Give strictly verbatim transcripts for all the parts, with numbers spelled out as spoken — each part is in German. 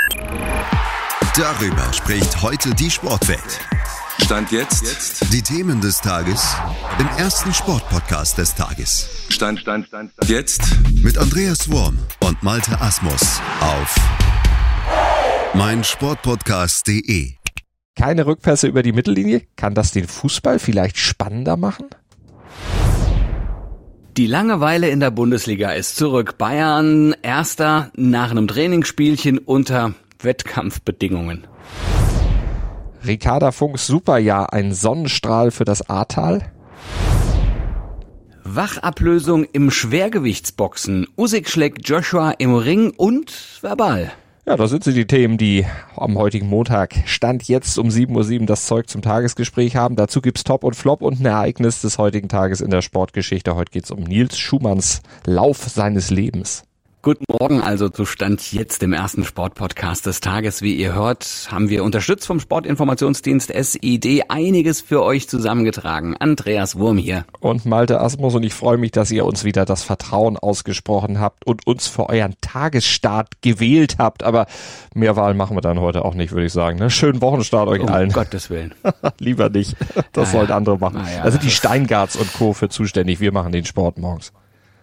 Darüber spricht heute die Sportwelt. Stand jetzt. Die Themen des Tages im ersten Sportpodcast des Tages. Stand, Stand, Stand, Stand. Jetzt. Mit Andreas Worm und Malte Asmus auf meinsportpodcast punkt de. Keine Rückpässe über die Mittellinie? Kann das den Fußball vielleicht spannender machen? Die Langeweile in der Bundesliga ist zurück. Bayern Erster nach einem Trainingsspielchen unter Wettkampfbedingungen. Ricarda Funks Superjahr, ein Sonnenstrahl für das Ahrtal? Wachablösung im Schwergewichtsboxen. Usyk schlägt Joshua im Ring und verbal. Ja, das sind sie die Themen, die am heutigen Montag Stand jetzt um sieben Uhr sieben das Zeug zum Tagesgespräch haben. Dazu gibt's Top und Flop und ein Ereignis des heutigen Tages in der Sportgeschichte. Heute geht's um Nils Schumanns Lauf seines Lebens. Guten Morgen also zu Stand jetzt im ersten Sportpodcast des Tages. Wie ihr hört, haben wir unterstützt vom Sportinformationsdienst S I D einiges für euch zusammengetragen. Andreas Wurm hier. Und Malte Asmus, und ich freue mich, dass ihr uns wieder das Vertrauen ausgesprochen habt und uns für euren Tagesstart gewählt habt. Aber mehr Wahl machen wir dann heute auch nicht, würde ich sagen. Ne? Schönen Wochenstart euch um allen. Um Gottes Willen. Lieber nicht. Das naja. sollen andere machen. Naja. Da sind die Steingarts und Co. für zuständig. Wir machen den Sport morgens.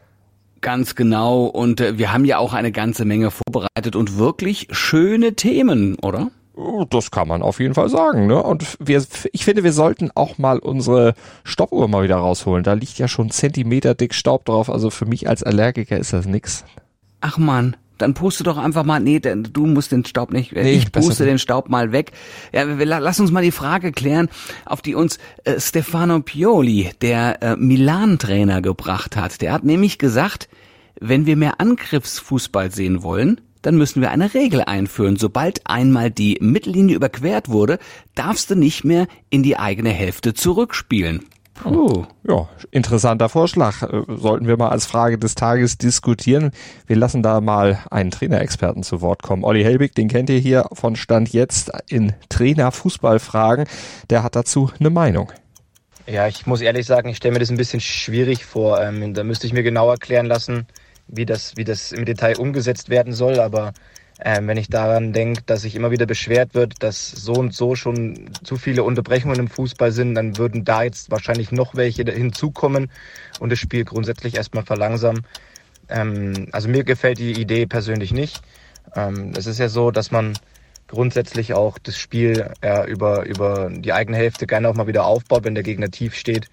Ganz genau, und äh, wir haben ja auch eine ganze Menge vorbereitet und wirklich schöne Themen, oder? Das kann man auf jeden Fall sagen, ne? Und wir, ich finde, wir sollten auch mal unsere Stoppuhr mal wieder rausholen. Da liegt ja schon Zentimeter dick Staub drauf, also für mich als Allergiker ist das nix. Ach Mann, dann puste doch einfach mal, nee, du musst den Staub nicht, nee, ich puste den Staub mal weg. Ja, lass uns mal die Frage klären, auf die uns äh, Stefano Pioli, der äh, Milan-Trainer, gebracht hat. Der hat nämlich gesagt, wenn wir mehr Angriffsfußball sehen wollen, dann müssen wir eine Regel einführen. Sobald einmal die Mittellinie überquert wurde, darfst du nicht mehr in die eigene Hälfte zurückspielen. Oh. Ja, interessanter Vorschlag. Sollten wir mal als Frage des Tages diskutieren. Wir lassen da mal einen Trainerexperten zu Wort kommen. Olli Helbig, den kennt ihr hier von Stand jetzt in Trainer-Fußballfragen. Der hat dazu eine Meinung. Ja, ich muss ehrlich sagen, ich stelle mir das ein bisschen schwierig vor. Ähm, da müsste ich mir genau erklären lassen, wie das, wie das im Detail umgesetzt werden soll. Aber Ähm, wenn ich daran denke, dass sich immer wieder beschwert wird, dass so und so schon zu viele Unterbrechungen im Fußball sind, dann würden da jetzt wahrscheinlich noch welche hinzukommen und das Spiel grundsätzlich erstmal verlangsamen. Ähm, also mir gefällt die Idee persönlich nicht. Ähm, es ist ja so, dass man grundsätzlich auch das Spiel ja, über, über die eigene Hälfte gerne auch mal wieder aufbaut, wenn der Gegner tief steht.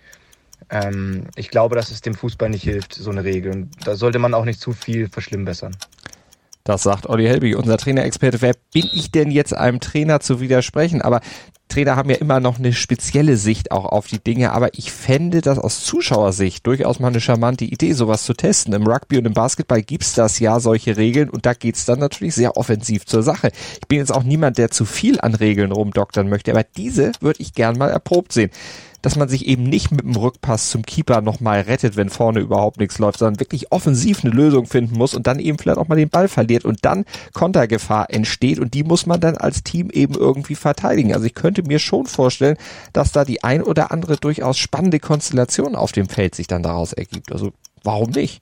Ähm, ich glaube, dass es dem Fußball nicht hilft, so eine Regel. Und da sollte man auch nicht zu viel verschlimmbessern. Das sagt Olli Helbig, unser Trainerexperte. Wer bin ich denn jetzt, einem Trainer zu widersprechen? Aber Trainer haben ja immer noch eine spezielle Sicht auch auf die Dinge. Aber ich fände das aus Zuschauersicht durchaus mal eine charmante Idee, sowas zu testen. Im Rugby und im Basketball gibt's das ja, solche Regeln. Und da geht's dann natürlich sehr offensiv zur Sache. Ich bin jetzt auch niemand, der zu viel an Regeln rumdoktern möchte. Aber diese würde ich gern mal erprobt sehen. Dass man sich eben nicht mit dem Rückpass zum Keeper nochmal rettet, wenn vorne überhaupt nichts läuft, sondern wirklich offensiv eine Lösung finden muss und dann eben vielleicht auch mal den Ball verliert und dann Kontergefahr entsteht und die muss man dann als Team eben irgendwie verteidigen. Also ich könnte mir schon vorstellen, dass da die ein oder andere durchaus spannende Konstellation auf dem Feld sich dann daraus ergibt. Also warum nicht?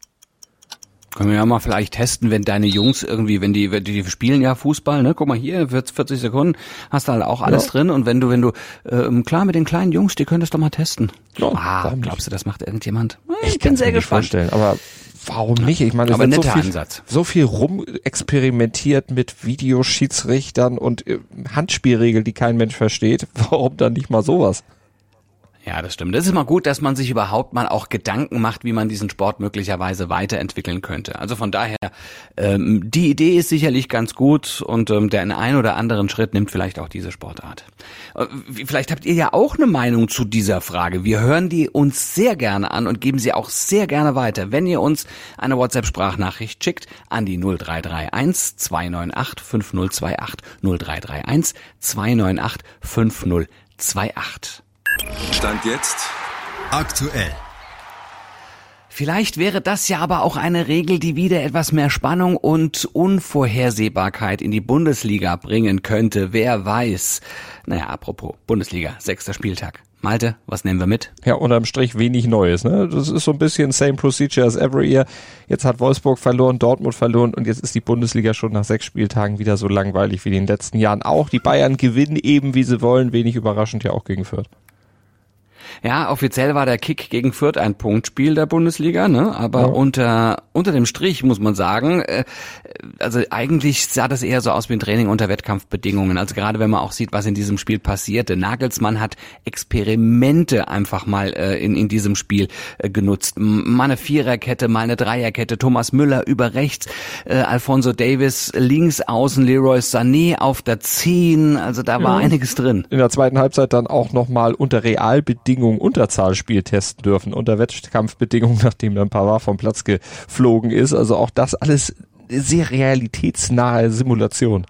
Können wir ja mal vielleicht testen, wenn deine Jungs irgendwie, wenn die, wenn die spielen ja Fußball, ne? Guck mal hier, vierzig Sekunden, hast du halt auch alles ja. drin und wenn du, wenn du, ähm, klar mit den kleinen Jungs, die könntest du doch mal testen. Ja, ah, glaubst du, das macht irgendjemand? Ich, ich bin sehr gespannt. Vorstellen, aber warum nicht? Ich meine, es wird so viel, so viel rumexperimentiert mit Videoschiedsrichtern und äh, Handspielregeln, die kein Mensch versteht. Warum dann nicht mal sowas? Ja, das stimmt. Das ist immer gut, dass man sich überhaupt mal auch Gedanken macht, wie man diesen Sport möglicherweise weiterentwickeln könnte. Also von daher, ähm, die Idee ist sicherlich ganz gut und ähm, der einen oder anderen Schritt nimmt vielleicht auch diese Sportart. Äh, vielleicht habt ihr ja auch eine Meinung zu dieser Frage. Wir hören die uns sehr gerne an und geben sie auch sehr gerne weiter. Wenn ihr uns eine WhatsApp-Sprachnachricht schickt an die null drei drei eins zwei neun acht fünf null zwei acht null drei drei eins zwei neun acht fünf null zwei acht. Stand jetzt aktuell. Vielleicht wäre das ja aber auch eine Regel, die wieder etwas mehr Spannung und Unvorhersehbarkeit in die Bundesliga bringen könnte. Wer weiß. Naja, apropos Bundesliga, sechster Spieltag. Malte, was nehmen wir mit? Ja, unterm Strich wenig Neues, ne? Das ist so ein bisschen same procedure as every year. Jetzt hat Wolfsburg verloren, Dortmund verloren und jetzt ist die Bundesliga schon nach sechs Spieltagen wieder so langweilig wie in den letzten Jahren auch. Die Bayern gewinnen eben, wie sie wollen, wenig überraschend ja auch gegen Fürth. Ja, offiziell war der Kick gegen Fürth ein Punktspiel der Bundesliga, ne? Aber ja. unter unter dem Strich muss man sagen, äh, also eigentlich sah das eher so aus wie ein Training unter Wettkampfbedingungen. Also gerade wenn man auch sieht, was in diesem Spiel passierte. Nagelsmann hat Experimente einfach mal äh, in in diesem Spiel äh, genutzt. Mal eine Viererkette, mal eine Dreierkette. Thomas Müller über rechts, äh, Alphonso Davies links außen, Leroy Sané auf der zehn. Also da war ja. einiges drin. In der zweiten Halbzeit dann auch nochmal unter Realbedingungen Unterzahlspiel testen dürfen, unter Wettkampfbedingungen, nachdem dann Pavard vom Platz geflogen ist. Also auch das alles sehr realitätsnahe Simulation.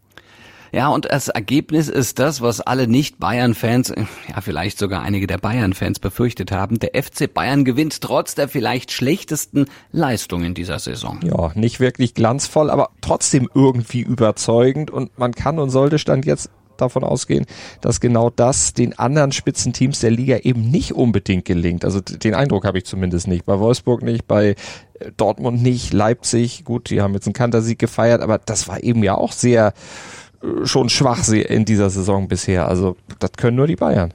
Ja, und das Ergebnis ist das, was alle Nicht-Bayern-Fans, ja vielleicht sogar einige der Bayern-Fans befürchtet haben. Der F C Bayern gewinnt trotz der vielleicht schlechtesten Leistung in dieser Saison. Ja, nicht wirklich glanzvoll, aber trotzdem irgendwie überzeugend und man kann und sollte Stand jetzt davon ausgehen, dass genau das den anderen Spitzenteams der Liga eben nicht unbedingt gelingt. Also den Eindruck habe ich zumindest nicht. Bei Wolfsburg nicht, bei Dortmund nicht, Leipzig, gut, die haben jetzt einen Kantersieg gefeiert, aber das war eben ja auch sehr äh, schon schwach in dieser Saison bisher. Also das können nur die Bayern.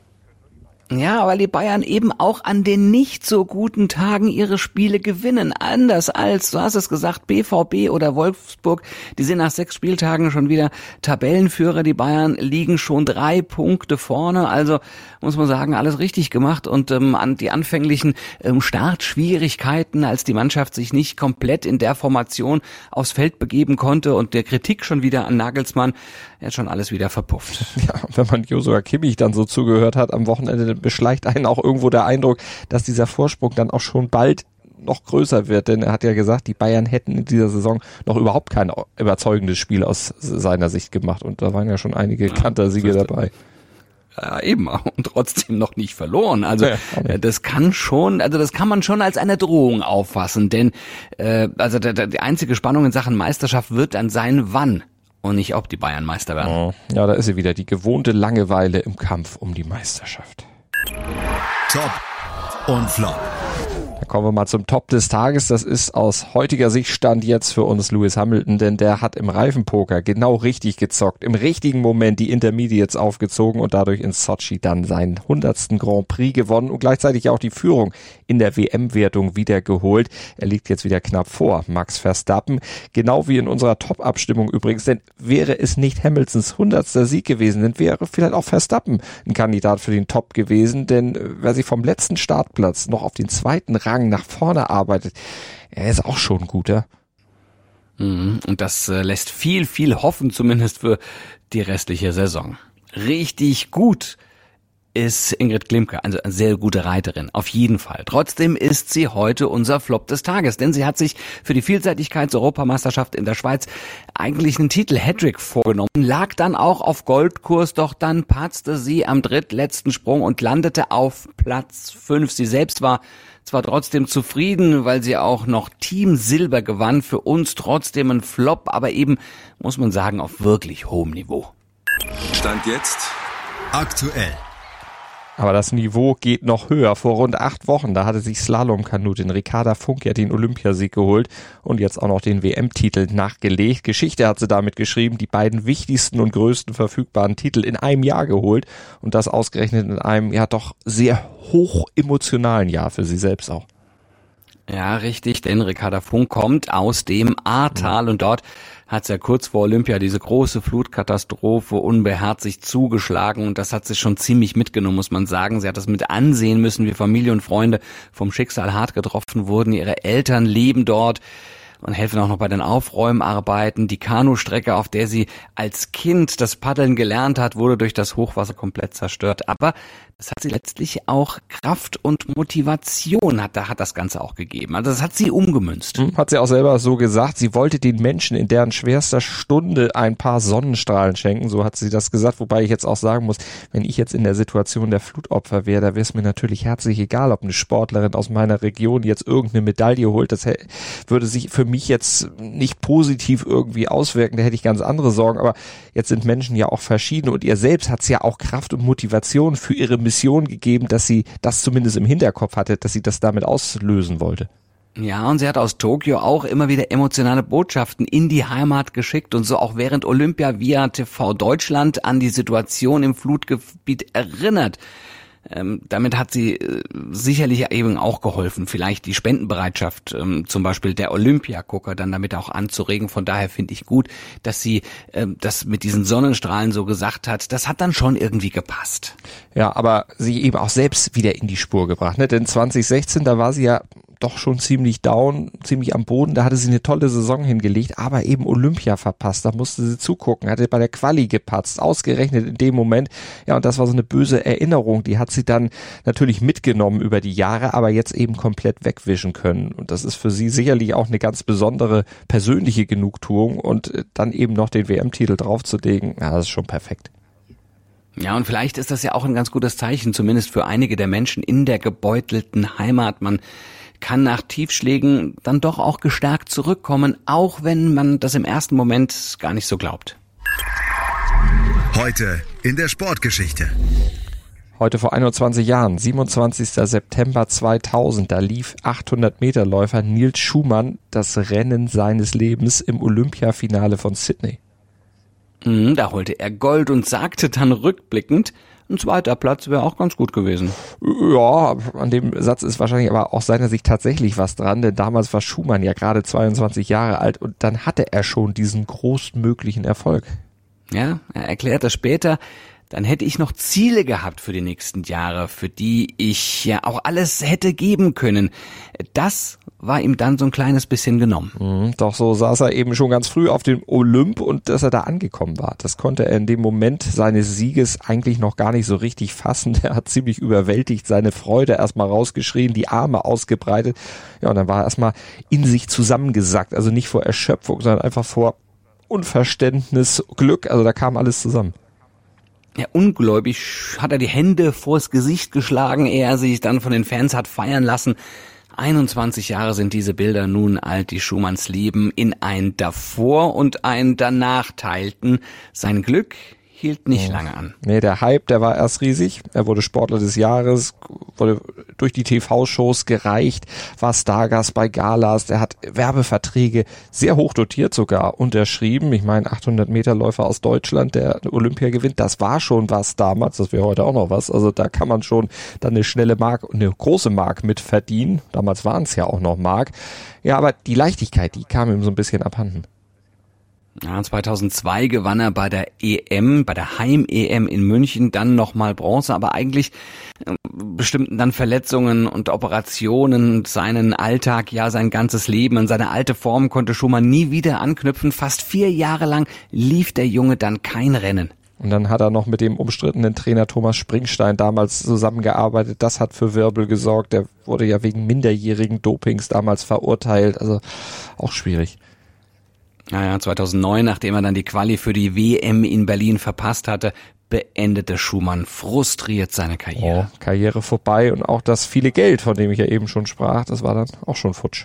Ja, weil die Bayern eben auch an den nicht so guten Tagen ihre Spiele gewinnen. Anders als, du hast es gesagt, B V B oder Wolfsburg, die sind nach sechs Spieltagen schon wieder Tabellenführer. Die Bayern liegen schon drei Punkte vorne. Also muss man sagen, alles richtig gemacht. Und ähm, an die anfänglichen ähm, Startschwierigkeiten, als die Mannschaft sich nicht komplett in der Formation aufs Feld begeben konnte und der Kritik schon wieder an Nagelsmann, er hat schon alles wieder verpufft. Ja, wenn man Joshua Kimmich dann so zugehört hat am Wochenende, beschleicht einen auch irgendwo der Eindruck, dass dieser Vorsprung dann auch schon bald noch größer wird, denn er hat ja gesagt, die Bayern hätten in dieser Saison noch überhaupt kein überzeugendes Spiel aus seiner Sicht gemacht und da waren ja schon einige ja, Kantersiege dabei. Ja, eben, und trotzdem noch nicht verloren. Also ja, das kann schon, also das kann man schon als eine Drohung auffassen, denn äh, also der, der, die einzige Spannung in Sachen Meisterschaft wird dann sein, wann und nicht ob die Bayern Meister werden. Ja, da ist sie wieder, die gewohnte Langeweile im Kampf um die Meisterschaft. Top und Flop. Da kommen wir mal zum Top des Tages. Das ist aus heutiger Sicht Stand jetzt für uns Lewis Hamilton, denn der hat im Reifenpoker genau richtig gezockt, im richtigen Moment die Intermediates aufgezogen und dadurch in Sochi dann seinen hundertsten Grand Prix gewonnen und gleichzeitig auch die Führung in der W M-Wertung wieder geholt. Er liegt jetzt wieder knapp vor Max Verstappen, genau wie in unserer Top-Abstimmung übrigens, denn wäre es nicht Hamiltons hundertster Sieg gewesen, dann wäre vielleicht auch Verstappen ein Kandidat für den Top gewesen, denn wer sich vom letzten Startplatz noch auf den zweiten Rang nach vorne arbeitet, er ist auch schon ein guter. Und das äh, lässt viel, viel hoffen, zumindest für die restliche Saison. Richtig gut ist Ingrid Klimke, also eine sehr gute Reiterin, auf jeden Fall. Trotzdem ist sie heute unser Flop des Tages, denn sie hat sich für die Vielseitigkeits-Europameisterschaft in der Schweiz eigentlich einen Titel-Hattrick vorgenommen, lag dann auch auf Goldkurs, doch dann patzte sie am drittletzten Sprung und landete auf Platz fünf. Sie selbst war zwar trotzdem zufrieden, weil sie auch noch Team Silber gewann, für uns trotzdem ein Flop, aber eben, muss man sagen, auf wirklich hohem Niveau. Stand jetzt aktuell. Aber das Niveau geht noch höher. Vor rund acht Wochen, da hatte sich Slalomkanutin Ricarda Funk ja den Olympiasieg geholt und jetzt auch noch den W M-Titel nachgelegt. Geschichte hat sie damit geschrieben, die beiden wichtigsten und größten verfügbaren Titel in einem Jahr geholt und das ausgerechnet in einem ja doch sehr hoch emotionalen Jahr für sie selbst auch. Ja, richtig, denn Ricarda Funk kommt aus dem Ahrtal und dort hat es ja kurz vor Olympia diese große Flutkatastrophe unbeherzigt zugeschlagen und das hat sie schon ziemlich mitgenommen, muss man sagen. Sie hat das mit ansehen müssen, wie Familie und Freunde vom Schicksal hart getroffen wurden. Ihre Eltern leben dort und helfen auch noch bei den Aufräumarbeiten. Die Kanustrecke, auf der sie als Kind das Paddeln gelernt hat, wurde durch das Hochwasser komplett zerstört. Aber das hat sie letztlich auch Kraft und Motivation hat, da hat das Ganze auch gegeben. Also das hat sie umgemünzt. Hat sie auch selber so gesagt, sie wollte den Menschen in deren schwerster Stunde ein paar Sonnenstrahlen schenken, so hat sie das gesagt, wobei ich jetzt auch sagen muss, wenn ich jetzt in der Situation der Flutopfer wäre, da wäre es mir natürlich herzlich egal, ob eine Sportlerin aus meiner Region jetzt irgendeine Medaille holt, das würde sich für mich jetzt nicht positiv irgendwie auswirken, da hätte ich ganz andere Sorgen, aber jetzt sind Menschen ja auch verschieden und ihr selbst hat es ja auch Kraft und Motivation für ihre Mission gegeben, dass sie das zumindest im Hinterkopf hatte, dass sie das damit auslösen wollte. Ja, und sie hat aus Tokio auch immer wieder emotionale Botschaften in die Heimat geschickt und so auch während Olympia via T V Deutschland an die Situation im Flutgebiet erinnert. Ähm, damit hat sie äh, sicherlich eben auch geholfen, vielleicht die Spendenbereitschaft ähm, zum Beispiel der Olympiagucker dann damit auch anzuregen. Von daher finde ich gut, dass sie äh, das mit diesen Sonnenstrahlen so gesagt hat. Das hat dann schon irgendwie gepasst. Ja, aber sie eben auch selbst wieder in die Spur gebracht, ne? Denn zwanzig sechzehn, da war sie ja doch schon ziemlich down, ziemlich am Boden. Da hatte sie eine tolle Saison hingelegt, aber eben Olympia verpasst. Da musste sie zugucken, hatte bei der Quali gepatzt, ausgerechnet in dem Moment. Ja, und das war so eine böse Erinnerung. Die hat sie dann natürlich mitgenommen über die Jahre, aber jetzt eben komplett wegwischen können. Und das ist für sie sicherlich auch eine ganz besondere persönliche Genugtuung. Und dann eben noch den W M-Titel draufzulegen, ja, das ist schon perfekt. Ja, und vielleicht ist das ja auch ein ganz gutes Zeichen, zumindest für einige der Menschen in der gebeutelten Heimat. Man kann nach Tiefschlägen dann doch auch gestärkt zurückkommen, auch wenn man das im ersten Moment gar nicht so glaubt. Heute in der Sportgeschichte. Heute vor einundzwanzig Jahren, siebenundzwanzigster September zweitausend, da lief achthundert-Meter-Läufer Nils Schumann das Rennen seines Lebens im Olympiafinale von Sydney. Mhm, da holte er Gold und sagte dann rückblickend, ein zweiter Platz wäre auch ganz gut gewesen. Ja, an dem Satz ist wahrscheinlich aber aus seiner Sicht tatsächlich was dran, denn damals war Schumann ja gerade zweiundzwanzig Jahre alt und dann hatte er schon diesen großmöglichen Erfolg. Ja, er erklärt das später. Dann hätte ich noch Ziele gehabt für die nächsten Jahre, für die ich ja auch alles hätte geben können. Das war ihm dann so ein kleines bisschen genommen. Mhm, doch so saß er eben schon ganz früh auf dem Olymp und dass er da angekommen war. Das konnte er in dem Moment seines Sieges eigentlich noch gar nicht so richtig fassen. Er hat ziemlich überwältigt seine Freude erstmal rausgeschrien, die Arme ausgebreitet. Ja, und dann war er erstmal in sich zusammengesackt. Also nicht vor Erschöpfung, sondern einfach vor Unverständnis, Glück. Also da kam alles zusammen. Ja, ungläubig hat er die Hände vors Gesicht geschlagen, ehe er sich dann von den Fans hat feiern lassen. einundzwanzig Jahre sind diese Bilder nun alt, die Schumanns Leben in ein Davor und ein Danach teilten. Sein Glück hielt nicht lange an. Nee, der Hype, der war erst riesig. Er wurde Sportler des Jahres, wurde durch die T V-Shows gereicht, war Stargast bei Galas, der hat Werbeverträge sehr hoch dotiert sogar unterschrieben. Ich meine, achthundert-Meter-Läufer aus Deutschland, der Olympia gewinnt, das war schon was damals, das wäre heute auch noch was. Also da kann man schon dann eine schnelle Mark, eine große Mark mit verdienen. Damals waren es ja auch noch Mark. Ja, aber die Leichtigkeit, die kam ihm so ein bisschen abhanden. Ja, zweitausendzwei gewann er bei der E M, bei der Heim-E M in München, dann nochmal Bronze, aber eigentlich äh, bestimmten dann Verletzungen und Operationen seinen Alltag, ja sein ganzes Leben. An seine alte Form konnte Schumann nie wieder anknüpfen. Fast vier Jahre lang lief der Junge dann kein Rennen. Und dann hat er noch mit dem umstrittenen Trainer Thomas Springstein damals zusammengearbeitet. Das hat für Wirbel gesorgt. Der wurde ja wegen minderjährigen Dopings damals verurteilt. Also auch schwierig. Naja, zweitausendneun, nachdem er dann die Quali für die W M in Berlin verpasst hatte, beendete Schumann frustriert seine Karriere. Oh, Karriere vorbei und auch das viele Geld, von dem ich ja eben schon sprach, das war dann auch schon futsch.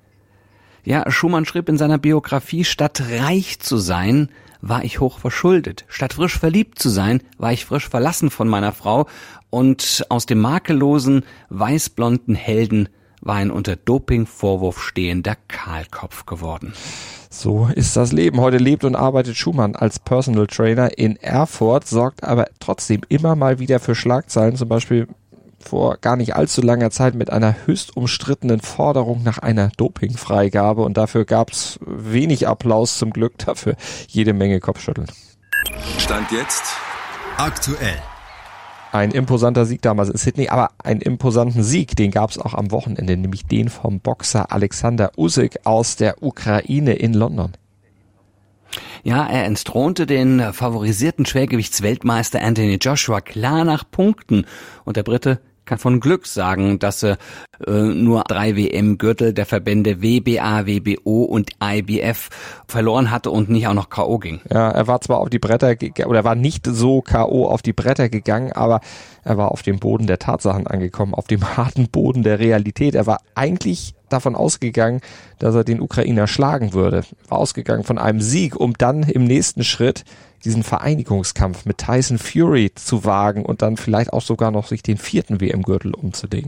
Ja, Schumann schrieb in seiner Biografie, statt reich zu sein, war ich hoch verschuldet. Statt frisch verliebt zu sein, war ich frisch verlassen von meiner Frau. Und aus dem makellosen, weißblonden Helden war ein unter Dopingvorwurf stehender Kahlkopf geworden. So ist das Leben. Heute lebt und arbeitet Schumann als Personal Trainer in Erfurt, sorgt aber trotzdem immer mal wieder für Schlagzeilen, zum Beispiel vor gar nicht allzu langer Zeit mit einer höchst umstrittenen Forderung nach einer Dopingfreigabe und dafür gab's wenig Applaus, zum Glück, dafür jede Menge Kopfschütteln. Stand jetzt aktuell. Ein imposanter Sieg damals in Sydney, aber einen imposanten Sieg, den gab es auch am Wochenende, nämlich den vom Boxer Alexander Usyk aus der Ukraine in London. Ja, er entthronte den favorisierten Schwergewichtsweltmeister Anthony Joshua klar nach Punkten. Und der Brite kann von Glück sagen, dass er äh, nur drei W M-Gürtel der Verbände W B A, W B O und I B F verloren hatte und nicht auch noch K O ging. Ja, er war zwar auf die Bretter, oder er war nicht so K O auf die Bretter gegangen, aber er war auf dem Boden der Tatsachen angekommen, auf dem harten Boden der Realität. Er war eigentlich davon ausgegangen, dass er den Ukrainer schlagen würde. War ausgegangen von einem Sieg, um dann im nächsten Schritt diesen Vereinigungskampf mit Tyson Fury zu wagen und dann vielleicht auch sogar noch sich den vierten W M-Gürtel umzulegen.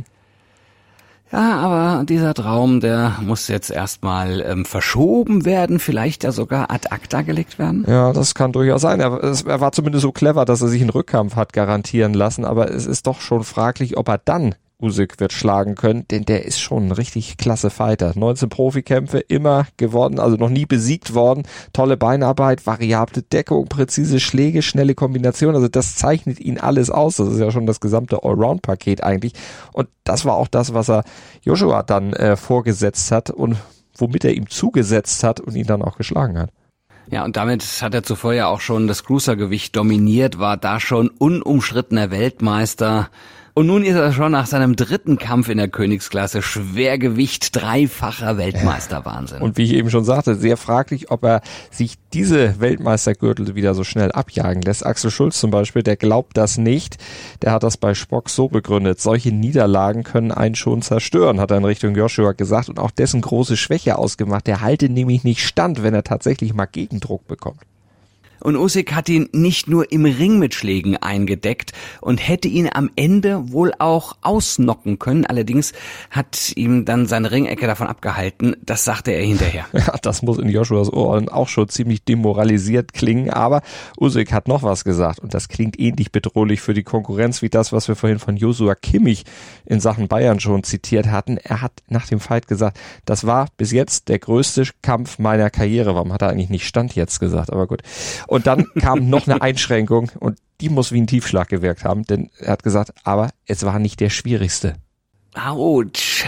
Ja, aber dieser Traum, der muss jetzt erstmal ähm, verschoben werden, vielleicht ja sogar ad acta gelegt werden. Ja, das kann durchaus sein. Er, er war zumindest so clever, dass er sich einen Rückkampf hat garantieren lassen, aber es ist doch schon fraglich, ob er dann Usyk wird schlagen können, denn der ist schon ein richtig klasse Fighter. neunzehn Profikämpfe, immer gewonnen, also noch nie besiegt worden. Tolle Beinarbeit, variable Deckung, präzise Schläge, schnelle Kombination. Also das zeichnet ihn alles aus. Das ist ja schon das gesamte Allround-Paket eigentlich. Und das war auch das, was er Joshua dann äh, vorgesetzt hat und womit er ihm zugesetzt hat und ihn dann auch geschlagen hat. Ja, und damit hat er zuvor ja auch schon das Cruisergewicht dominiert, war da schon unumstrittener Weltmeister. Und nun ist er schon nach seinem dritten Kampf in der Königsklasse Schwergewicht dreifacher Weltmeister. Wahnsinn. Und wie ich eben schon sagte, sehr fraglich, ob er sich diese Weltmeistergürtel wieder so schnell abjagen lässt. Axel Schulz zum Beispiel, der glaubt das nicht. Der hat das bei Spock so begründet. Solche Niederlagen können einen schon zerstören, hat er in Richtung Joshua gesagt und auch dessen große Schwäche ausgemacht. Der halte nämlich nicht stand, wenn er tatsächlich mal Gegendruck bekommt. Und Usyk hat ihn nicht nur im Ring mit Schlägen eingedeckt und hätte ihn am Ende wohl auch ausnocken können. Allerdings hat ihm dann seine Ringecke davon abgehalten. Das sagte er hinterher. Ja, das muss in Joshuas Ohren auch schon ziemlich demoralisiert klingen. Aber Usyk hat noch was gesagt und das klingt ähnlich bedrohlich für die Konkurrenz wie das, was wir vorhin von Joshua Kimmich in Sachen Bayern schon zitiert hatten. Er hat nach dem Fight gesagt, das war bis jetzt der größte Kampf meiner Karriere. Warum hat er eigentlich nicht Stand jetzt gesagt? Aber gut. Und dann kam noch eine Einschränkung und die muss wie ein Tiefschlag gewirkt haben, denn er hat gesagt, aber es war nicht der schwierigste. Autsch.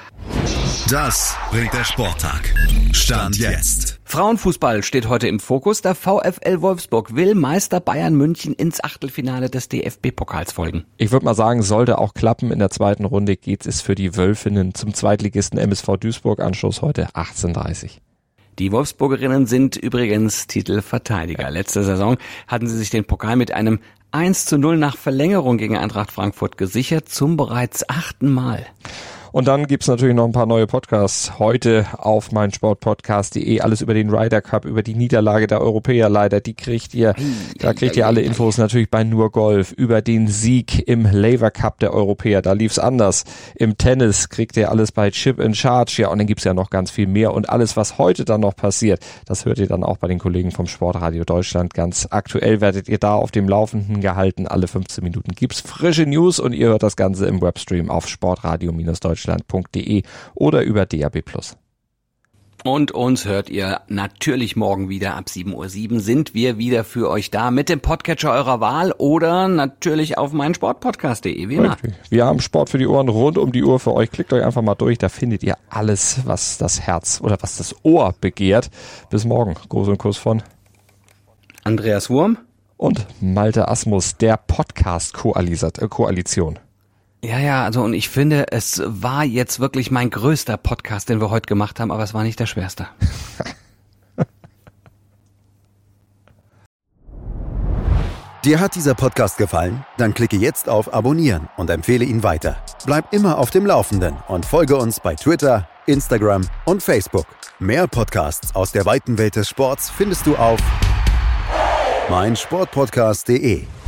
Das bringt der Sporttag. Stand jetzt. Frauenfußball steht heute im Fokus. Der VfL Wolfsburg will Meister Bayern München ins Achtelfinale des D F B-Pokals folgen. Ich würde mal sagen, sollte auch klappen. In der zweiten Runde geht es für die Wölfinnen zum Zweitligisten M S V Duisburg. Anschluss heute achtzehn Uhr dreißig. Die Wolfsburgerinnen sind übrigens Titelverteidiger. Letzte Saison hatten sie sich den Pokal mit einem eins zu null nach Verlängerung gegen Eintracht Frankfurt gesichert, zum bereits achten Mal. Und dann gibt's natürlich noch ein paar neue Podcasts heute auf meinsportpodcast punkt de. Alles über den Ryder Cup, über die Niederlage der Europäer leider. Die kriegt ihr, da kriegt ihr alle Infos natürlich bei Nur Golf. Über den Sieg im Laver Cup der Europäer, da lief's anders. Im Tennis kriegt ihr alles bei Chip in Charge. Ja, und dann gibt's ja noch ganz viel mehr. Und alles, was heute dann noch passiert, das hört ihr dann auch bei den Kollegen vom Sportradio Deutschland. Ganz aktuell werdet ihr da auf dem Laufenden gehalten. Alle fünfzehn Minuten gibt's frische News und ihr hört das Ganze im Webstream auf sportradio Deutschland punkt de oder über D A B plus. Und uns hört ihr natürlich morgen wieder ab sieben Uhr sieben. Sind wir wieder für euch da mit dem Podcatcher eurer Wahl oder natürlich auf meinsportpodcast punkt de, wie immer. Wir haben Sport für die Ohren rund um die Uhr für euch. Klickt euch einfach mal durch, da findet ihr alles, was das Herz oder was das Ohr begehrt. Bis morgen. Gruß und Kuss von Andreas Wurm und Malte Asmus, der Podcast-Koalition. Ja, ja, also und ich finde, es war jetzt wirklich mein größter Podcast, den wir heute gemacht haben, aber es war nicht der schwerste. Dir hat dieser Podcast gefallen? Dann klicke jetzt auf Abonnieren und empfehle ihn weiter. Bleib immer auf dem Laufenden und folge uns bei Twitter, Instagram und Facebook. Mehr Podcasts aus der weiten Welt des Sports findest du auf meinsportpodcast punkt de.